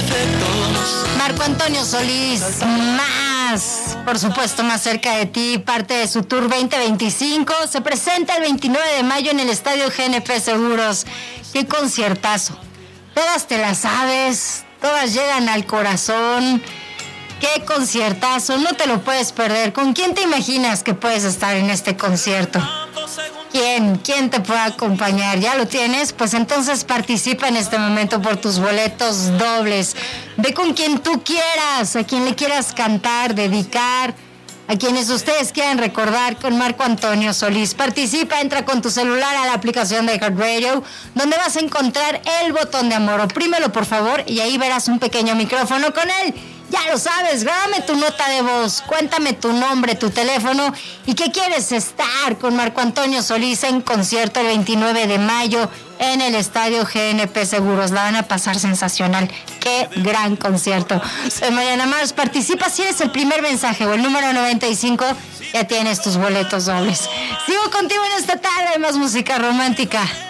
Marco Antonio Solís, más, por supuesto, más cerca de ti, parte de su Tour 2025. Se presenta el 29 de mayo en el Estadio GNP Seguros. ¡Qué conciertazo! Todas te las sabes, todas llegan al corazón. ¡Qué conciertazo! No te lo puedes perder. ¿Con quién te imaginas que puedes estar en este concierto? ¿Quién te puede acompañar? ¿Ya lo tienes? Pues entonces participa en este momento por tus boletos dobles. Ve con quien tú quieras, a quien le quieras cantar, dedicar, a quienes ustedes quieran recordar con Marco Antonio Solís. Participa, entra con tu celular a la aplicación de iHeartRadio, donde vas a encontrar el botón de amor. Oprímelo, por favor, y ahí verás un pequeño micrófono con él. Ya lo sabes, grábame tu nota de voz, cuéntame tu nombre, tu teléfono y que quieres estar con Marco Antonio Solís en concierto el 29 de mayo en el Estadio GNP Seguros. La van a pasar sensacional. ¡Qué gran concierto! Soy Mariana Mars. Participa si eres el primer mensaje o el número 95. Ya tienes tus boletos dobles. Sigo contigo en esta tarde, más música romántica.